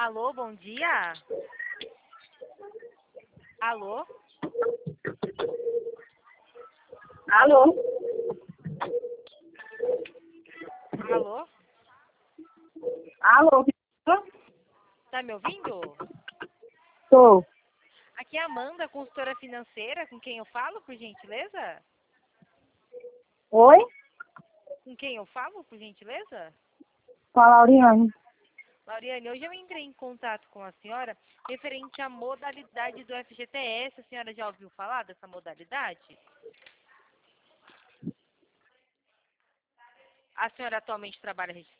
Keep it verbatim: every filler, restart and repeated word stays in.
Alô, bom dia. Alô? Alô? Alô? Alô? Tá me ouvindo? Tô. Aqui é a Amanda, consultora financeira, com quem eu falo, por gentileza? Oi? Com quem eu falo, por gentileza? Com a Lauriane. Lauriane, hoje eu entrei em contato com a senhora referente à modalidade do F G T S. A senhora já ouviu falar dessa modalidade? A senhora atualmente trabalha registrada?